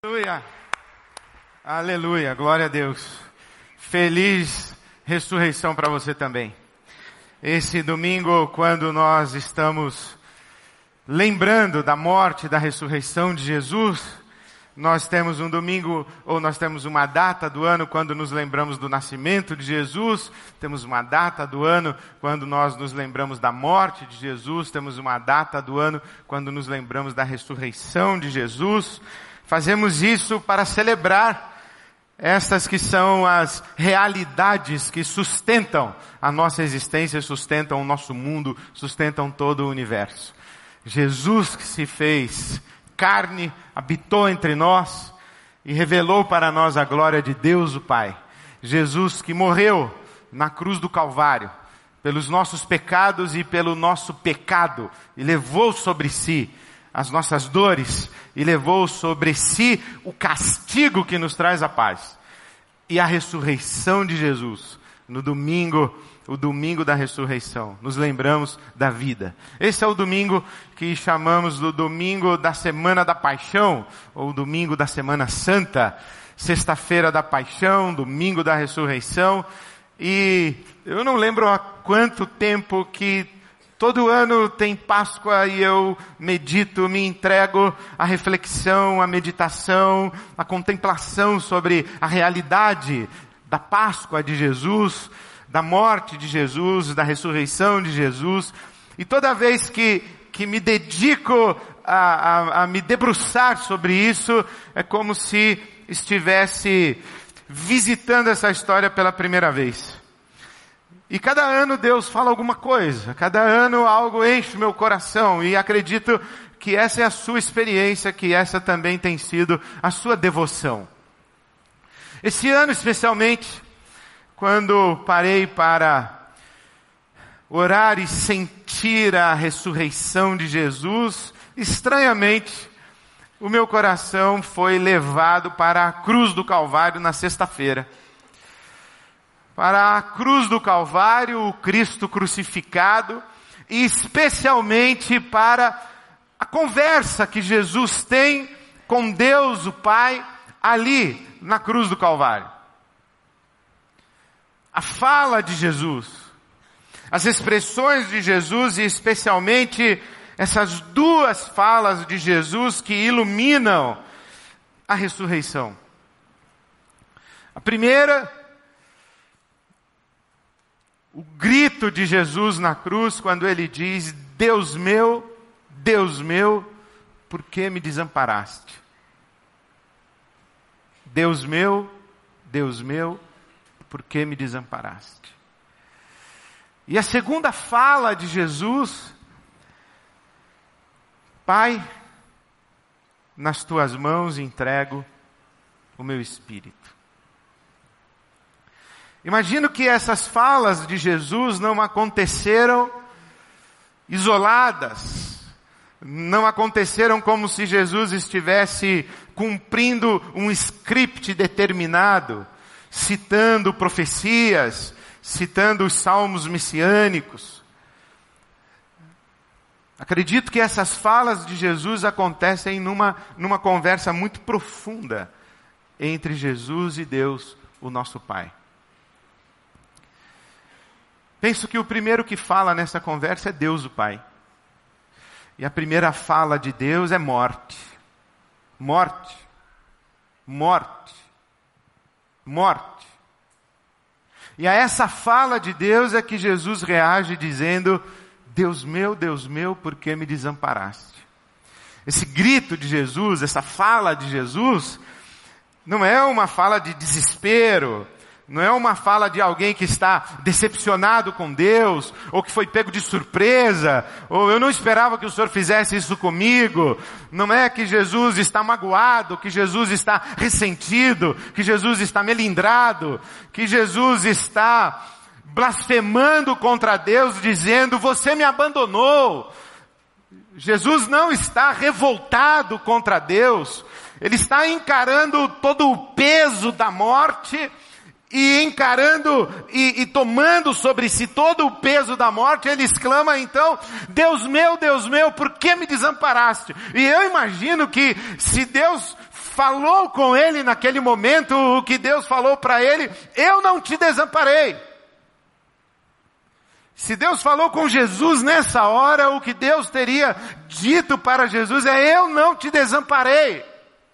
Aleluia, aleluia, glória a Deus. Feliz ressurreição para você também. Esse domingo, quando nós estamos lembrando da morte e da ressurreição de Jesus, nós temos um domingo, ou nós temos uma data do ano quando nos lembramos do nascimento de Jesus, temos uma data do ano quando nós nos lembramos da morte de Jesus, temos uma data do ano quando nos lembramos da ressurreição de Jesus. Fazemos isso para celebrar estas que são as realidades que sustentam a nossa existência, sustentam o nosso mundo, sustentam todo o universo. Jesus que se fez carne, habitou entre nós e revelou para nós a glória de Deus o Pai. Jesus que morreu na cruz do Calvário pelos nossos pecados e pelo nosso pecado e levou sobre si as nossas dores e levou sobre si o castigo que nos traz a paz. E a ressurreição de Jesus, no domingo, o domingo da ressurreição, nos lembramos da vida. Esse é o domingo que chamamos do domingo da Semana da Paixão, ou domingo da Semana Santa, sexta-feira da Paixão, domingo da ressurreição. E eu não lembro há quanto tempo que todo ano tem Páscoa e eu medito, me entrego à reflexão, à meditação, à contemplação sobre a realidade da Páscoa de Jesus, da morte de Jesus, da ressurreição de Jesus. E toda vez que me dedico a me debruçar sobre isso, é como se estivesse visitando essa história pela primeira vez. E cada ano Deus fala alguma coisa, cada ano algo enche o meu coração e acredito que essa é a sua experiência, que essa também tem sido a sua devoção. Esse ano especialmente, quando parei para orar e sentir a ressurreição de Jesus, estranhamente o meu coração foi levado para a cruz do Calvário na sexta-feira. Para a cruz do Calvário, o Cristo crucificado, e especialmente para a conversa que Jesus tem com Deus, o Pai, ali na cruz do Calvário. A fala de Jesus, as expressões de Jesus e especialmente essas duas falas de Jesus que iluminam a ressurreição. A primeira, o grito de Jesus na cruz, quando ele diz: Deus meu, por que me desamparaste? Deus meu, por que me desamparaste? E a segunda fala de Jesus: Pai, nas tuas mãos entrego o meu espírito. Imagino que essas falas de Jesus não aconteceram isoladas, não aconteceram como se Jesus estivesse cumprindo um script determinado, citando profecias, citando os salmos messiânicos. Acredito que essas falas de Jesus acontecem numa conversa muito profunda entre Jesus e Deus, o nosso Pai. Penso que o primeiro que fala nessa conversa é Deus, o Pai. E a primeira fala de Deus é morte. Morte. Morte. Morte. E a essa fala de Deus é que Jesus reage dizendo: Deus meu, por que me desamparaste? Esse grito de Jesus, essa fala de Jesus, não é uma fala de desespero, não é uma fala de alguém que está decepcionado com Deus, ou que foi pego de surpresa, ou eu não esperava que o Senhor fizesse isso comigo. Não é que Jesus está magoado, que Jesus está ressentido, que Jesus está melindrado, que Jesus está blasfemando contra Deus, dizendo: você me abandonou. Jesus não está revoltado contra Deus, ele está encarando todo o peso da morte, e encarando e tomando sobre si todo o peso da morte, ele exclama então: Deus meu, por que me desamparaste? E eu imagino que se Deus falou com ele naquele momento o que Deus falou para ele: eu não te desamparei. Se Deus falou com Jesus nessa hora, o que Deus teria dito para Jesus é: eu não te desamparei.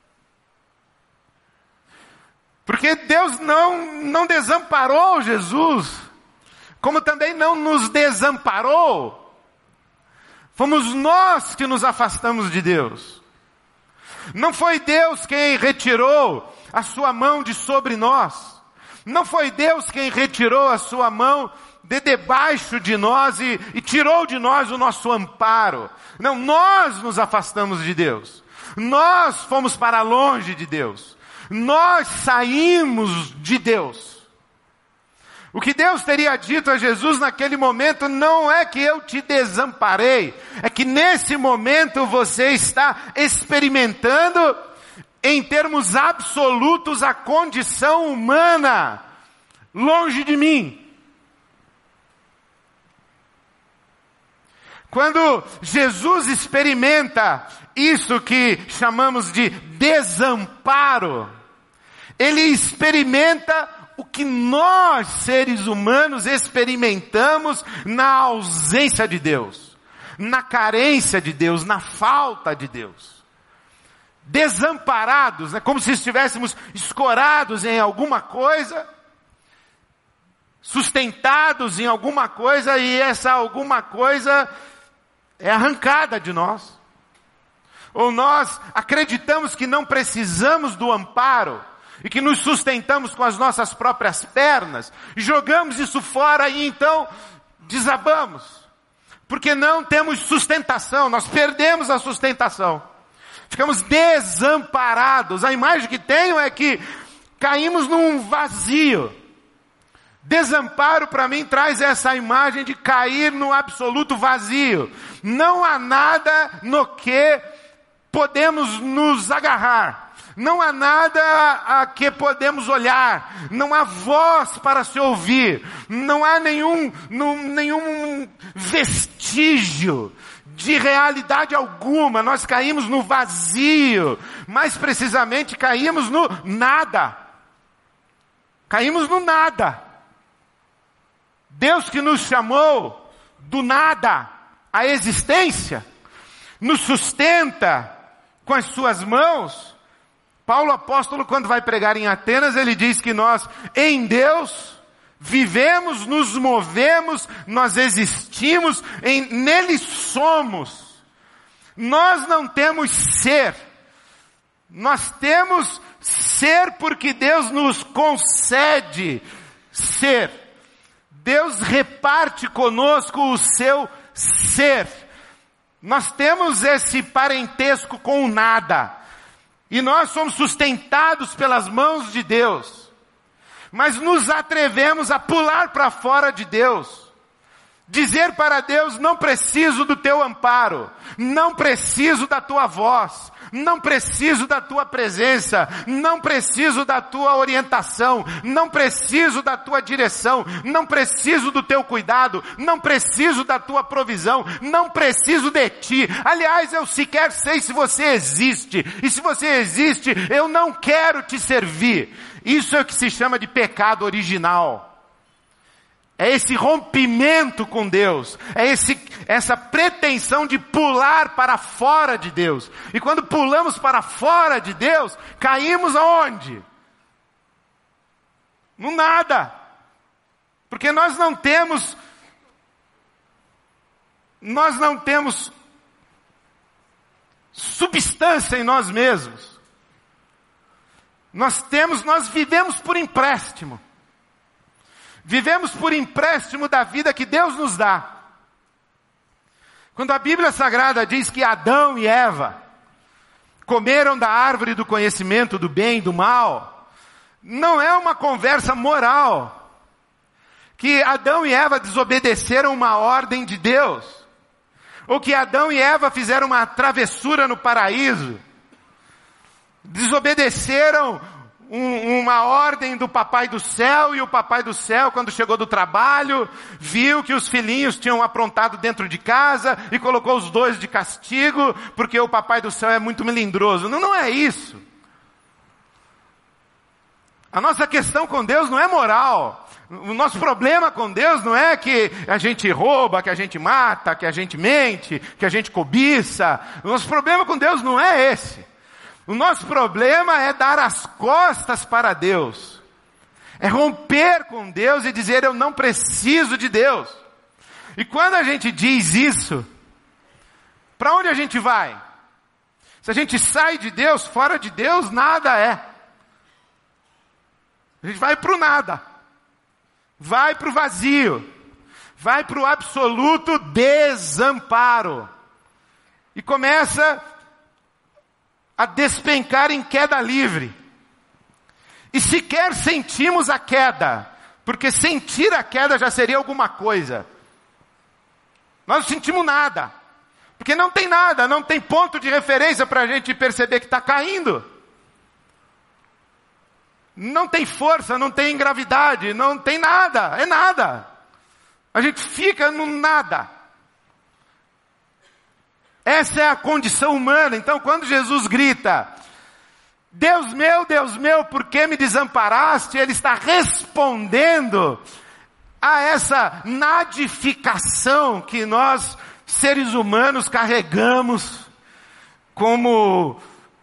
Porque Deus não desamparou Jesus, como também não nos desamparou. Fomos nós que nos afastamos de Deus. Não foi Deus quem retirou a sua mão de sobre nós. Não foi Deus quem retirou a sua mão de debaixo de nós e tirou de nós o nosso amparo. Não, nós nos afastamos de Deus. Nós fomos para longe de Deus. Nós saímos de Deus. O que Deus teria dito a Jesus naquele momento não é que eu te desamparei, é que nesse momento você está experimentando, em termos absolutos, a condição humana, longe de mim. Quando Jesus experimenta isso que chamamos de desamparo, ele experimenta o que nós, seres humanos, experimentamos na ausência de Deus, na carência de Deus, na falta de Deus. Desamparados, como se estivéssemos escorados em alguma coisa, sustentados em alguma coisa, e essa alguma coisa é arrancada de nós. Ou nós acreditamos que não precisamos do amparo, e que nos sustentamos com as nossas próprias pernas, jogamos isso fora e então desabamos. Porque não temos sustentação, nós perdemos a sustentação. Ficamos desamparados. A imagem que tenho é que caímos num vazio. Desamparo para mim traz essa imagem de cair no absoluto vazio. Não há nada no que podemos nos agarrar. Não há nada a que podemos olhar, não há voz para se ouvir, não há nenhum vestígio de realidade alguma. Nós caímos no vazio, mais precisamente caímos no nada. Caímos no nada. Deus que nos chamou do nada à existência, nos sustenta com as suas mãos. Paulo apóstolo, quando vai pregar em Atenas, ele diz que nós, em Deus, vivemos, nos movemos, nós existimos, nele somos. Nós não temos ser. Nós temos ser porque Deus nos concede ser. Deus reparte conosco o seu ser. Nós temos esse parentesco com o nada. E nós somos sustentados pelas mãos de Deus. Mas nos atrevemos a pular para fora de Deus. Dizer para Deus: não preciso do teu amparo. Não preciso da tua voz. Não preciso da tua presença. Não preciso da tua orientação. Não preciso da tua direção. Não preciso do teu cuidado. Não preciso da tua provisão. Não preciso de ti. Aliás, eu sequer sei se você existe. E se você existe, eu não quero te servir. Isso é o que se chama de pecado original. É esse rompimento com Deus. É essa pretensão de pular para fora de Deus. E quando pulamos para fora de Deus, caímos aonde? No nada. Porque nós não temos substância em nós mesmos. Nós vivemos por empréstimo. Vivemos por empréstimo da vida que Deus nos dá. Quando a Bíblia Sagrada diz que Adão e Eva comeram da árvore do conhecimento do bem e do mal, não é uma conversa moral. Que Adão e Eva desobedeceram uma ordem de Deus. Ou que Adão e Eva fizeram uma travessura no paraíso. Desobedeceram uma ordem do papai do céu, e o papai do céu, quando chegou do trabalho, viu que os filhinhos tinham aprontado dentro de casa e colocou os dois de castigo, porque o papai do céu é muito melindroso. Não é isso. A nossa questão com Deus não é moral. O nosso problema com Deus não é que a gente rouba, que a gente mata, que a gente mente, que a gente cobiça. O nosso problema com Deus não é esse. O nosso problema é dar as costas para Deus. É romper com Deus e dizer: eu não preciso de Deus. E quando a gente diz isso, para onde a gente vai? Se a gente sai de Deus, fora de Deus, nada é. A gente vai para o nada. Vai para o vazio. Vai para o absoluto desamparo. E começa a despencar em queda livre. E sequer sentimos a queda. Porque sentir a queda já seria alguma coisa. Nós não sentimos nada. Porque não tem nada, não tem ponto de referência para a gente perceber que está caindo. Não tem força, não tem gravidade, não tem nada, é nada. A gente fica no nada. Essa é a condição humana. Então quando Jesus grita: Deus meu, por que me desamparaste? Ele está respondendo a essa nadificação que nós, seres humanos, carregamos como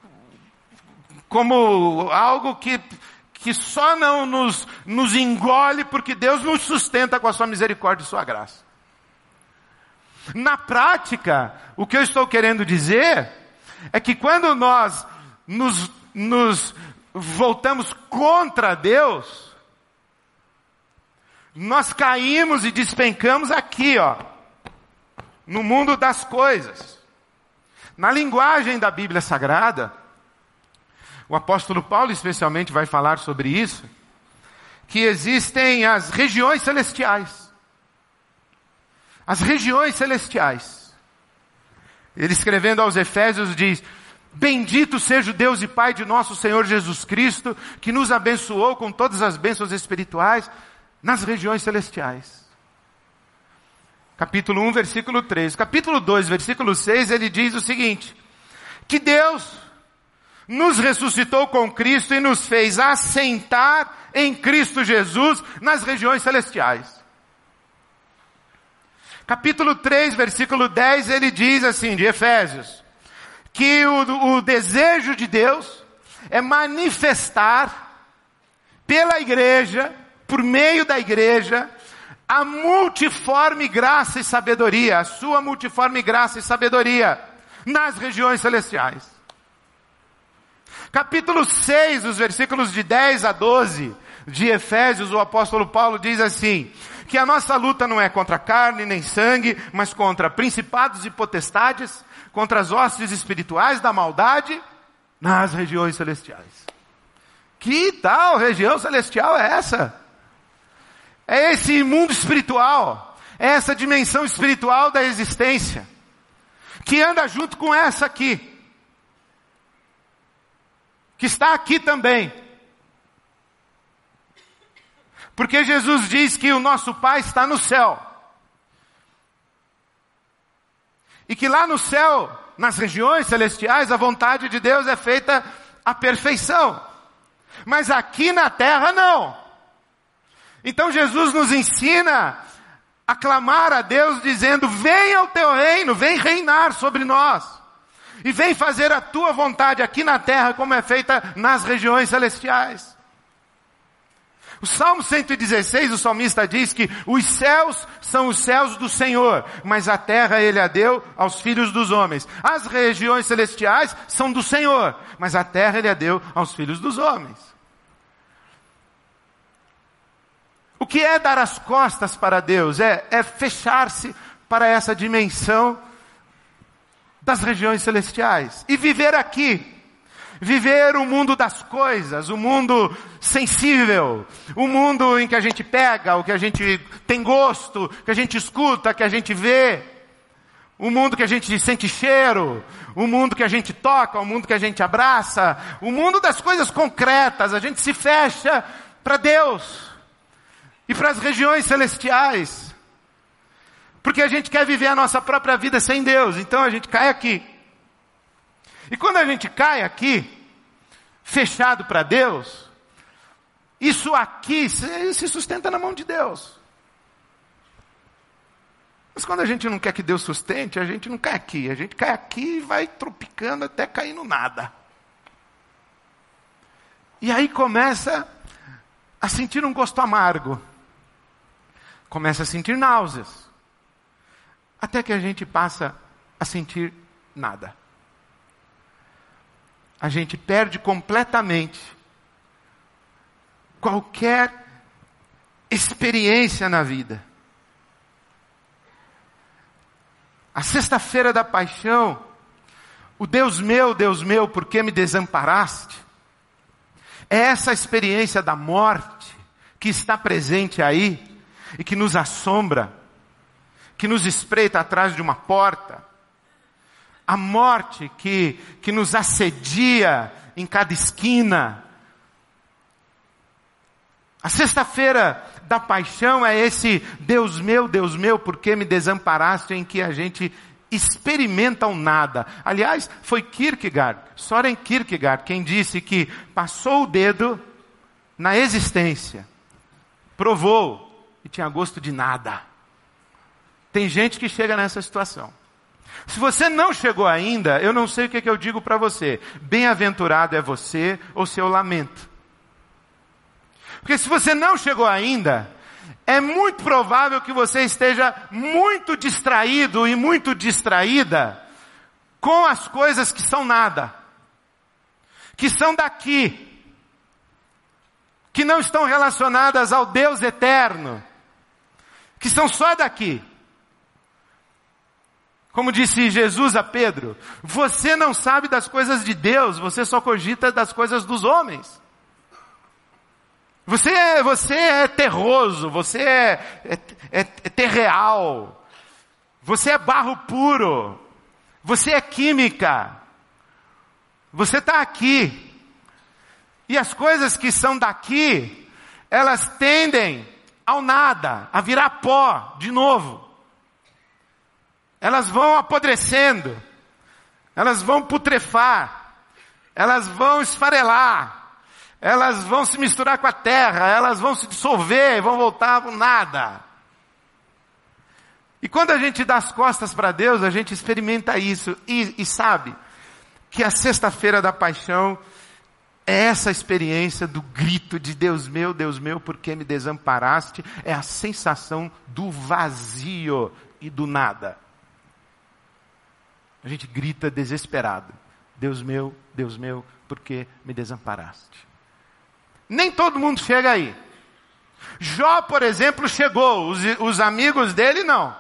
algo que só não nos engole, porque Deus nos sustenta com a sua misericórdia e sua graça. Na prática, o que eu estou querendo dizer é que quando nós nos voltamos contra Deus, nós caímos e despencamos aqui, no mundo das coisas. Na linguagem da Bíblia Sagrada, o apóstolo Paulo especialmente vai falar sobre isso, que existem as regiões celestiais. As regiões celestiais. Ele escrevendo aos Efésios diz: bendito seja o Deus e Pai de nosso Senhor Jesus Cristo, que nos abençoou com todas as bênçãos espirituais nas regiões celestiais. Capítulo 1, versículo 3. Capítulo 2, versículo 6, ele diz o seguinte: que Deus nos ressuscitou com Cristo e nos fez assentar em Cristo Jesus nas regiões celestiais. Capítulo 3, versículo 10, ele diz assim, de Efésios, que o desejo de Deus é manifestar pela igreja, por meio da igreja, a multiforme graça e sabedoria, a sua multiforme graça e sabedoria nas regiões celestiais. Capítulo 6, os versículos de 10 a 12 de Efésios, o apóstolo Paulo diz assim, que a nossa luta não é contra carne nem sangue, mas contra principados e potestades, contra as hostes espirituais da maldade nas regiões celestiais. Que tal região celestial é essa? É esse mundo espiritual, é essa dimensão espiritual da existência, que anda junto com essa aqui, que está aqui também. Porque Jesus diz que o nosso Pai está no céu. E que lá no céu, nas regiões celestiais, a vontade de Deus é feita à perfeição. Mas aqui na terra não. Então Jesus nos ensina a clamar a Deus dizendo: venha o teu reino, vem reinar sobre nós. E vem fazer a tua vontade aqui na terra como é feita nas regiões celestiais. O Salmo 116, o salmista diz que os céus são os céus do Senhor, mas a terra Ele a deu aos filhos dos homens. As regiões celestiais são do Senhor, mas a terra Ele a deu aos filhos dos homens. O que é dar as costas para Deus? É fechar-se para essa dimensão das regiões celestiais. E viver aqui. Viver o mundo das coisas, o mundo sensível, o mundo em que a gente pega, o que a gente tem gosto, que a gente escuta, que a gente vê, o mundo que a gente sente cheiro, o mundo que a gente toca, o mundo que a gente abraça, o mundo das coisas concretas. A gente se fecha para Deus e para as regiões celestiais, porque a gente quer viver a nossa própria vida sem Deus. Então a gente cai aqui. E quando a gente cai aqui, fechado para Deus, Isso aqui se sustenta na mão de Deus. Mas quando a gente não quer que Deus sustente, a gente não cai aqui. A gente cai aqui e vai tropicando até cair no nada. E aí começa a sentir um gosto amargo. Começa a sentir náuseas. Até que a gente passa a sentir nada. A gente perde completamente qualquer experiência na vida. A sexta-feira da paixão, o Deus meu, por que me desamparaste? É essa experiência da morte que está presente aí e que nos assombra, que nos espreita atrás de uma porta. A morte que nos assedia em cada esquina. A sexta-feira da paixão é esse Deus meu, por que me desamparaste, em que a gente experimenta o nada. Aliás, foi Kierkegaard, Søren Kierkegaard, quem disse que passou o dedo na existência, provou e tinha gosto de nada. Tem gente que chega nessa situação. Se você não chegou ainda, eu não sei o que eu digo para você. Bem-aventurado é você ou seu lamento. Porque se você não chegou ainda, é muito provável que você esteja muito distraído e muito distraída com as coisas que são nada, que são daqui, que não estão relacionadas ao Deus eterno, que são só daqui. Como disse Jesus a Pedro, você não sabe das coisas de Deus, você só cogita das coisas dos homens. Você é terroso, você é terreal, você é barro puro, você é química, você está aqui. E as coisas que são daqui, elas tendem ao nada, a virar pó de novo. Elas vão apodrecendo, elas vão putrefar, elas vão esfarelar. Elas vão se misturar com a terra, elas vão se dissolver, vão voltar para o nada. E quando a gente dá as costas para Deus, a gente experimenta isso. E sabe que a sexta-feira da paixão é essa experiência do grito de Deus meu, por que me desamparaste? É a sensação do vazio e do nada. A gente grita desesperado. Deus meu, por que me desamparaste? Nem todo mundo chega aí. Jó, por exemplo, chegou. Os amigos dele não.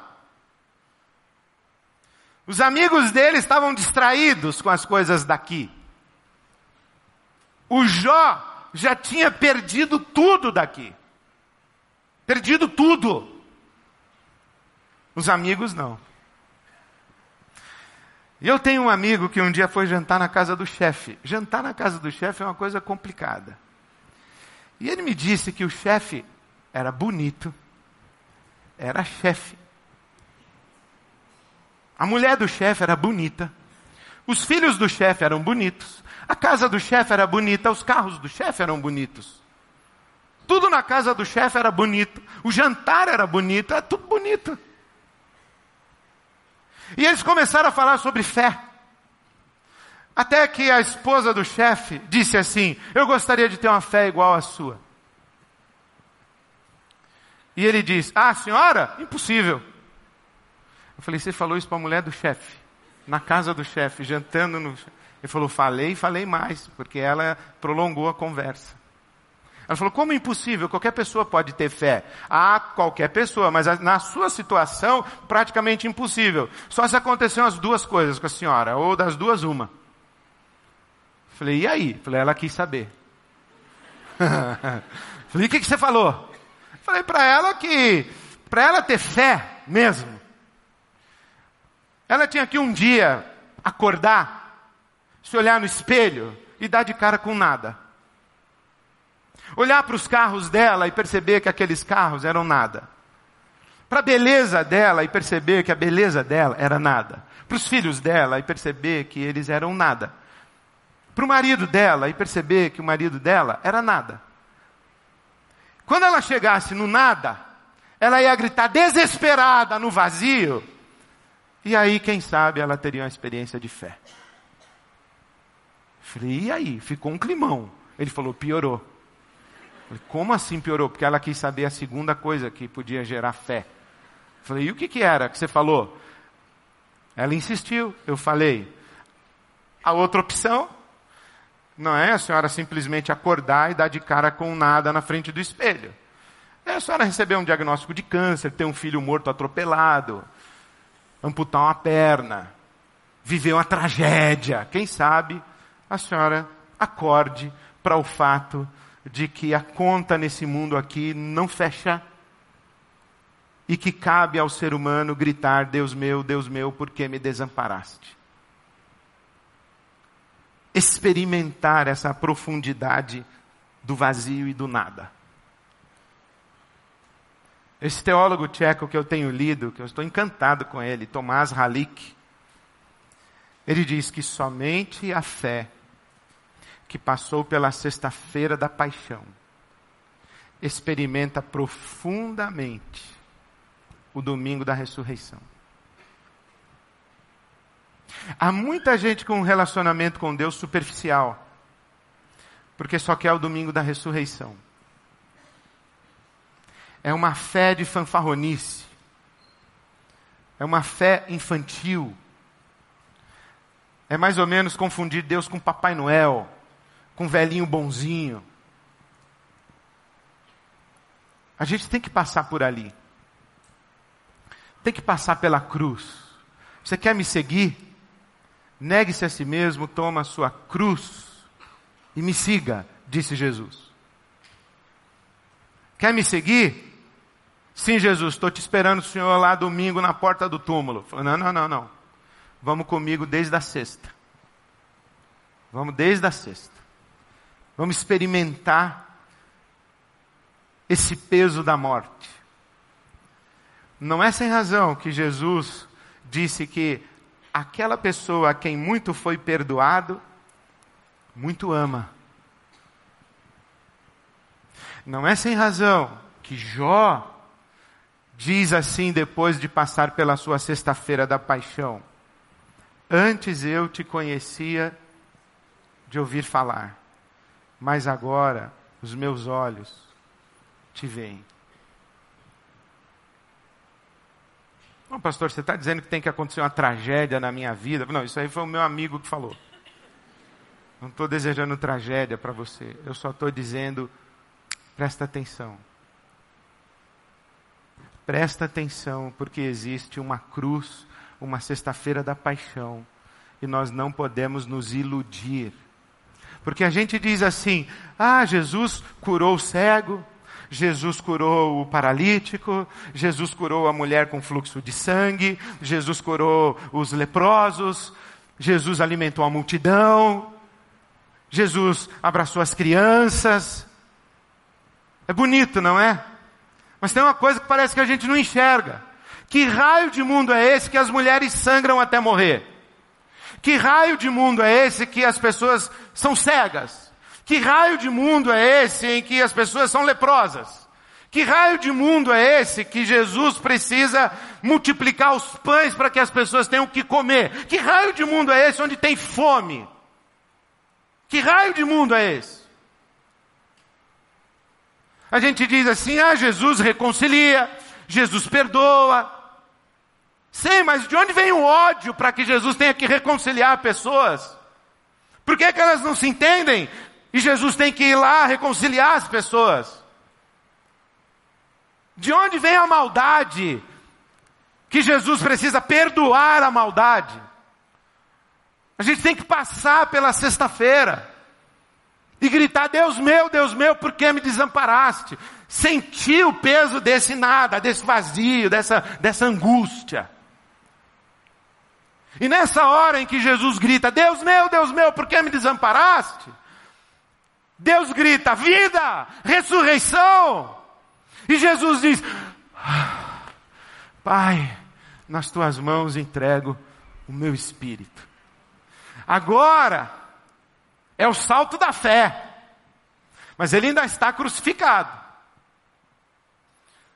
Os amigos dele estavam distraídos com as coisas daqui. O Jó já tinha perdido tudo daqui. Perdido tudo. Os amigos não. E eu tenho um amigo que um dia foi jantar na casa do chefe. Jantar na casa do chefe é uma coisa complicada. E ele me disse que o chefe era bonito, era chefe. A mulher do chefe era bonita, os filhos do chefe eram bonitos, a casa do chefe era bonita, os carros do chefe eram bonitos. Tudo na casa do chefe era bonito, o jantar era bonito, era tudo bonito. E eles começaram a falar sobre fé. Até que a esposa do chefe disse assim, eu gostaria de ter uma fé igual à sua. E ele disse, senhora? Impossível. Eu falei, você falou isso para a mulher do chefe, na casa do chefe, jantando no... Ele falou, falei mais, porque ela prolongou a conversa. Ela falou, como impossível? Qualquer pessoa pode ter fé. Qualquer pessoa, mas na sua situação, praticamente impossível. Só se aconteceram as duas coisas com a senhora, ou das duas uma. Falei, e aí? Falei, ela quis saber. Falei, o que você falou? Falei para ela que, para ela ter fé mesmo, ela tinha que um dia acordar, se olhar no espelho e dar de cara com nada. Olhar para os carros dela e perceber que aqueles carros eram nada. Para a beleza dela e perceber que a beleza dela era nada. Para os filhos dela e perceber que eles eram nada. Para o marido dela e perceber que o marido dela era nada. Quando ela chegasse no nada, ela ia gritar desesperada no vazio. E aí, quem sabe, ela teria uma experiência de fé. Falei, e aí? Ficou um climão. Ele falou, piorou. Falei, como assim piorou? Porque ela quis saber a segunda coisa que podia gerar fé. Falei, e o que era que você falou? Ela insistiu. Eu falei, a outra opção não é a senhora simplesmente acordar e dar de cara com nada na frente do espelho. É a senhora receber um diagnóstico de câncer, ter um filho morto atropelado, amputar uma perna, viver uma tragédia. Quem sabe a senhora acorde para o fato de que a conta nesse mundo aqui não fecha e que cabe ao ser humano gritar, Deus meu, por que me desamparaste? Experimentar essa profundidade do vazio e do nada. Esse teólogo tcheco que eu tenho lido, que eu estou encantado com ele, Tomás Halik, ele diz que somente a fé que passou pela sexta-feira da paixão experimenta profundamente o domingo da ressurreição. Há muita gente com um relacionamento com Deus superficial, porque só quer o domingo da ressurreição. É uma fé de fanfarronice. É uma fé infantil. É mais ou menos confundir Deus com Papai Noel, com velhinho bonzinho. A gente tem que passar por ali. Tem que passar pela cruz. Você quer me seguir? Negue-se a si mesmo, toma a sua cruz e me siga, disse Jesus. Quer me seguir? Sim, Jesus, estou te esperando o Senhor lá domingo na porta do túmulo. Falei, não. Vamos comigo desde a sexta. Vamos desde a sexta. Vamos experimentar esse peso da morte. Não é sem razão que Jesus disse que aquela pessoa a quem muito foi perdoado, muito ama. Não é sem razão que Jó diz assim depois de passar pela sua sexta-feira da paixão: antes eu te conhecia de ouvir falar, mas agora os meus olhos te veem. Não, pastor, você está dizendo que tem que acontecer uma tragédia na minha vida? Não, isso aí foi o meu amigo que falou. Não estou desejando tragédia para você. Eu só estou dizendo, presta atenção. Presta atenção, porque existe uma cruz, uma sexta-feira da paixão, e nós não podemos nos iludir. Porque a gente diz assim, Jesus curou o cego, Jesus curou o paralítico, Jesus curou a mulher com fluxo de sangue, Jesus curou os leprosos, Jesus alimentou a multidão, Jesus abraçou as crianças. É bonito, não é? Mas tem uma coisa que parece que a gente não enxerga. Que raio de mundo é esse que as mulheres sangram até morrer? Que raio de mundo é esse que as pessoas são cegas? Que raio de mundo é esse em que as pessoas são leprosas? Que raio de mundo é esse que Jesus precisa multiplicar os pães para que as pessoas tenham o que comer? Que raio de mundo é esse onde tem fome? Que raio de mundo é esse? A gente diz assim, Jesus reconcilia, Jesus perdoa. Sim, mas de onde vem o ódio para que Jesus tenha que reconciliar pessoas? Por que elas não se entendem? E Jesus tem que ir lá reconciliar as pessoas. De onde vem a maldade? Que Jesus precisa perdoar a maldade. A gente tem que passar pela sexta-feira e gritar, Deus meu, por que me desamparaste? Sentir o peso desse nada, desse vazio, dessa angústia. E nessa hora em que Jesus grita, Deus meu, por que me desamparaste? Deus grita, vida, ressurreição. E Jesus diz, Pai, nas tuas mãos entrego o meu espírito. Agora é o salto da fé. Mas ele ainda está crucificado.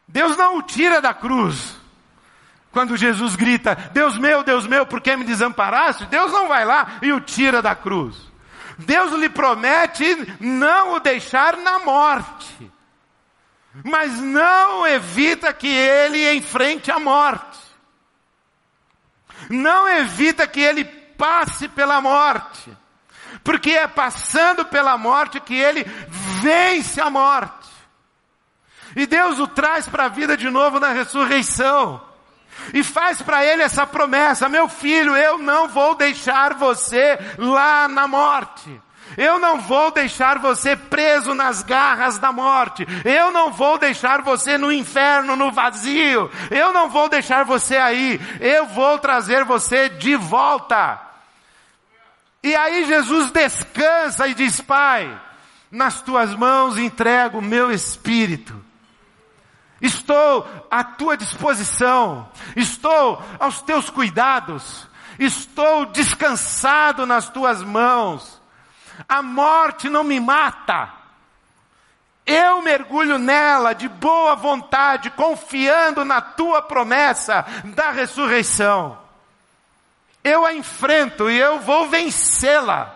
Deus não o tira da cruz. Quando Jesus grita, Deus meu, por que me desamparaste? Deus não vai lá e o tira da cruz. Deus lhe promete não o deixar na morte, mas não evita que ele enfrente a morte. Não evita que ele passe pela morte, porque é passando pela morte que ele vence a morte. E Deus o traz para a vida de novo na ressurreição. E faz para ele essa promessa: meu filho, eu não vou deixar você lá na morte. Eu não vou deixar você preso nas garras da morte. Eu não vou deixar você no inferno, no vazio. Eu não vou deixar você aí. Eu vou trazer você de volta. E aí Jesus descansa e diz: Pai, nas tuas mãos entrego o meu espírito. Estou à tua disposição, estou aos teus cuidados, estou descansado nas tuas mãos. A morte não me mata. Eu mergulho nela de boa vontade, confiando na tua promessa da ressurreição. Eu a enfrento e eu vou vencê-la.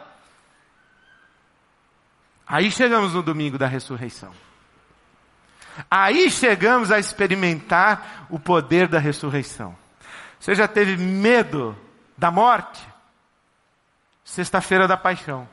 Aí chegamos no domingo da ressurreição. Aí chegamos a experimentar o poder da ressurreição. Você já teve medo da morte? Sexta-feira da paixão.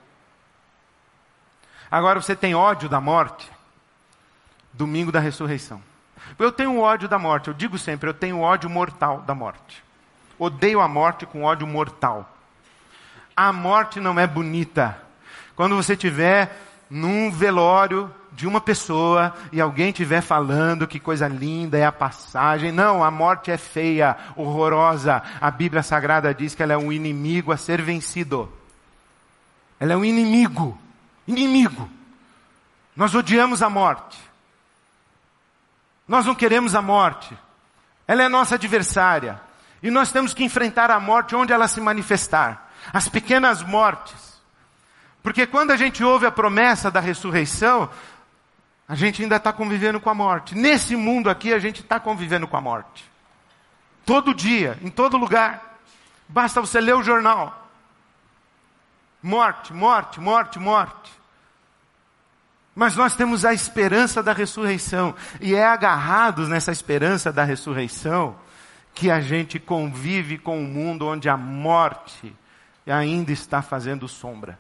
Agora você tem ódio da morte? Domingo da ressurreição. Eu tenho ódio da morte, eu digo sempre, eu tenho ódio mortal da morte. Odeio a morte com ódio mortal. A morte não é bonita. Quando você estiver num velório de uma pessoa e alguém estiver falando que coisa linda é a passagem. Não, a morte é feia, horrorosa. A Bíblia Sagrada diz que ela é um inimigo a ser vencido. Ela é um inimigo. Inimigo. Nós odiamos a morte. Nós não queremos a morte. Ela é nossa adversária. E nós temos que enfrentar a morte onde ela se manifestar. As pequenas mortes. Porque quando a gente ouve a promessa da ressurreição, a gente ainda está convivendo com a morte. Nesse mundo aqui a gente está convivendo com a morte. Todo dia, em todo lugar. Basta você ler o jornal. Morte, morte, morte, morte. Mas nós temos a esperança da ressurreição. E é agarrados nessa esperança da ressurreição que a gente convive com um mundo onde a morte ainda está fazendo sombra.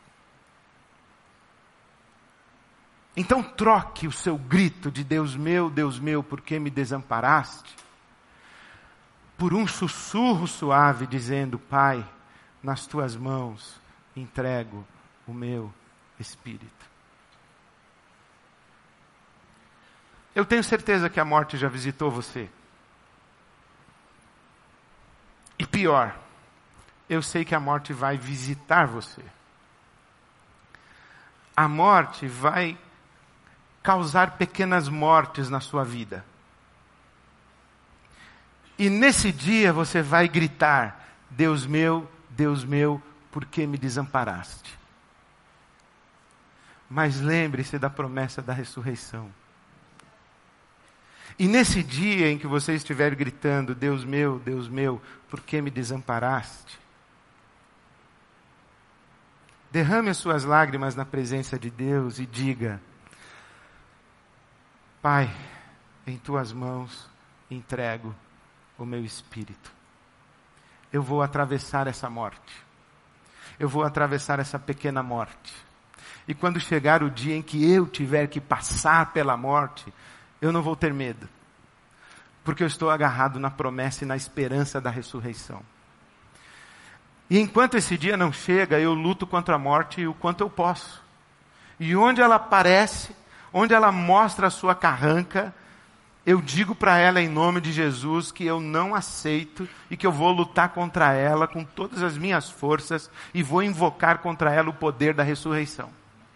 Então troque o seu grito de Deus meu, por que me desamparaste? Por um sussurro suave dizendo: Pai, nas tuas mãos entrego o meu espírito. Eu tenho certeza que a morte já visitou você. E pior, eu sei que a morte vai visitar você. A morte vai causar pequenas mortes na sua vida. E nesse dia você vai gritar: Deus meu, por que me desamparaste? Mas lembre-se da promessa da ressurreição. E nesse dia em que você estiver gritando: Deus meu, por que me desamparaste? Derrame as suas lágrimas na presença de Deus e diga: Pai, em tuas mãos entrego o meu espírito. Eu vou atravessar essa morte. Eu vou atravessar essa pequena morte. E quando chegar o dia em que eu tiver que passar pela morte, eu não vou ter medo. Porque eu estou agarrado na promessa e na esperança da ressurreição. E enquanto esse dia não chega, eu luto contra a morte o quanto eu posso. E onde ela aparece, onde ela mostra a sua carranca, eu digo para ela em nome de Jesus que eu não aceito e que eu vou lutar contra ela com todas as minhas forças e vou invocar contra ela o poder da ressurreição.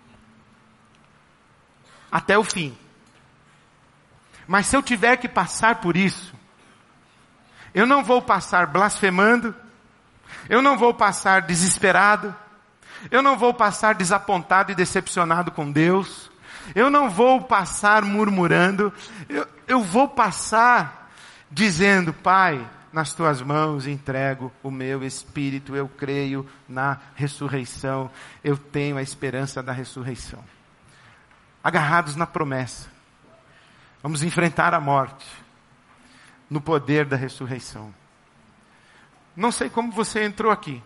Até o fim. Mas se eu tiver que passar por isso, eu não vou passar blasfemando, eu não vou passar desesperado, eu não vou passar desapontado e decepcionado com Deus, Eu não vou passar murmurando, eu vou passar dizendo, Pai, nas tuas mãos entrego o meu espírito, eu creio na ressurreição, eu tenho a esperança da ressurreição. Agarrados na promessa, vamos enfrentar a morte, no poder da ressurreição. Não sei como você entrou aqui.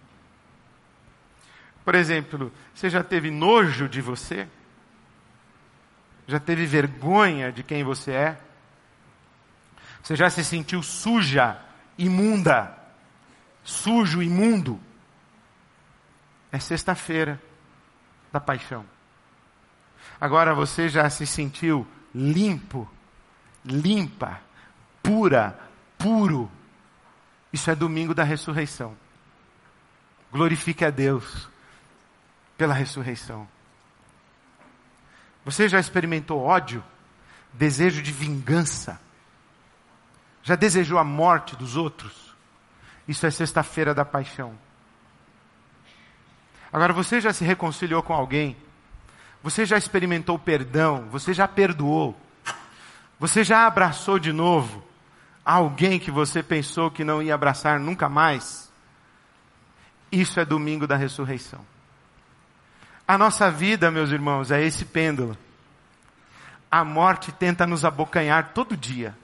Por exemplo, você já teve nojo de você? Já teve vergonha de quem você é? Você já se sentiu suja, imunda? Sujo, imundo? É sexta-feira da paixão. Agora você já se sentiu limpo, limpa, pura, puro? Isso é domingo da ressurreição. Glorifique a Deus pela ressurreição. Você já experimentou ódio? Desejo de vingança? Já desejou a morte dos outros? Isso é sexta-feira da paixão. Agora você já se reconciliou com alguém? Você já experimentou perdão? Você já perdoou? Você já abraçou de novo alguém que você pensou que não ia abraçar nunca mais? Isso é domingo da ressurreição. A nossa vida, meus irmãos, é esse pêndulo. A morte tenta nos abocanhar todo dia.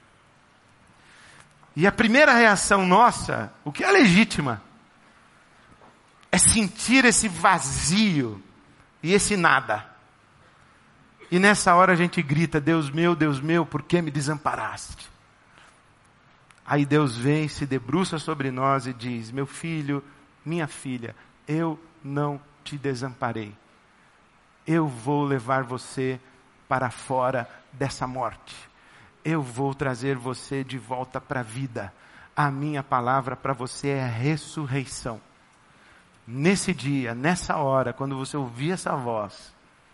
E a primeira reação nossa, o que é legítima, é sentir esse vazio e esse nada. E nessa hora a gente grita, Deus meu, por que me desamparaste? Aí Deus vem, se debruça sobre nós e diz, meu filho, minha filha, eu não te desamparei. Eu vou levar você para fora dessa morte. Eu vou trazer você de volta para a vida. A minha palavra para você é ressurreição. Nesse dia, nessa hora, quando você ouvir essa voz,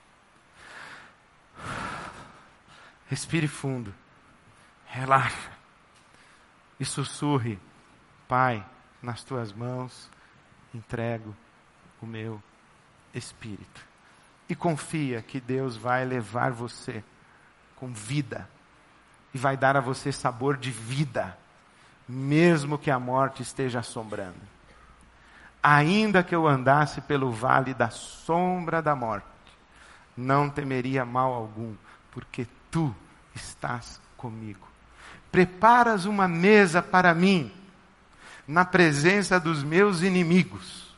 respire fundo, relaxa e sussurre, Pai, nas tuas mãos entrego o meu espírito. E confia que Deus vai levar você com vida e vai dar a você sabor de vida, mesmo que a morte esteja assombrando. Ainda que eu andasse pelo vale da sombra da morte, não temeria mal algum, porque tu estás comigo. Preparas uma mesa para mim, na presença dos meus inimigos.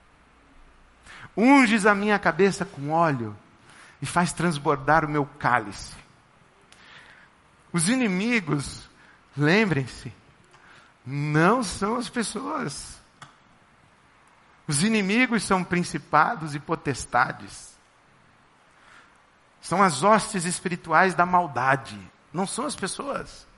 Unges a minha cabeça com óleo e faz transbordar o meu cálice. Os inimigos, lembrem-se, não são as pessoas. Os inimigos são principados e potestades. São as hostes espirituais da maldade. Não são as pessoas.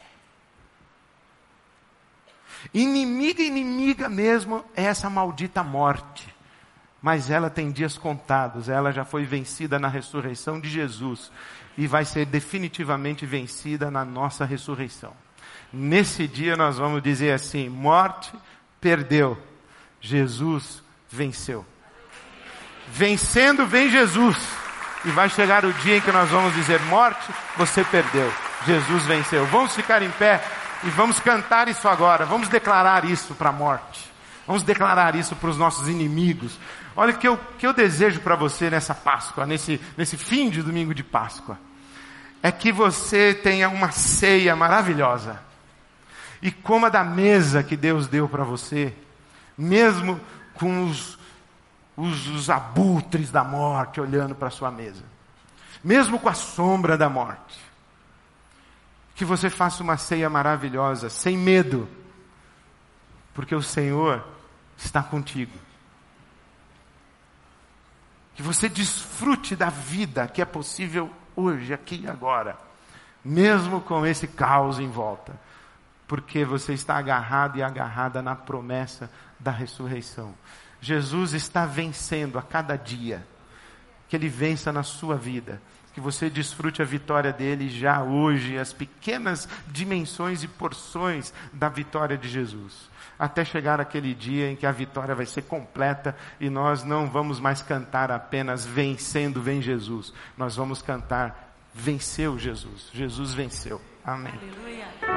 Inimiga mesmo é essa maldita morte. Mas ela tem dias contados. Ela já foi vencida na ressurreição de Jesus. E vai ser definitivamente vencida na nossa ressurreição. Nesse dia nós vamos dizer assim, morte perdeu. Jesus venceu. Vencendo vem Jesus. E vai chegar o dia em que nós vamos dizer, morte, você perdeu. Jesus venceu. Vamos ficar em pé e vamos cantar isso agora. Vamos declarar isso para a morte. Vamos declarar isso para os nossos inimigos. Olha o que eu desejo para você nessa Páscoa, nesse fim de domingo de Páscoa. É que você tenha uma ceia maravilhosa. E coma da mesa que Deus deu para você. Mesmo com os abutres da morte olhando para a sua mesa. Mesmo com a sombra da morte. Que você faça uma ceia maravilhosa, sem medo. Porque o Senhor está contigo. Que você desfrute da vida que é possível hoje, aqui e agora. Mesmo com esse caos em volta. Porque você está agarrado e agarrada na promessa da ressurreição. Jesus está vencendo a cada dia. que Ele vença na sua vida. Que você desfrute a vitória dele já hoje, as pequenas dimensões e porções da vitória de Jesus. Até chegar aquele dia em que a vitória vai ser completa e nós não vamos mais cantar apenas vencendo, vem Jesus. Nós vamos cantar, venceu Jesus. Jesus venceu. Amém. Aleluia.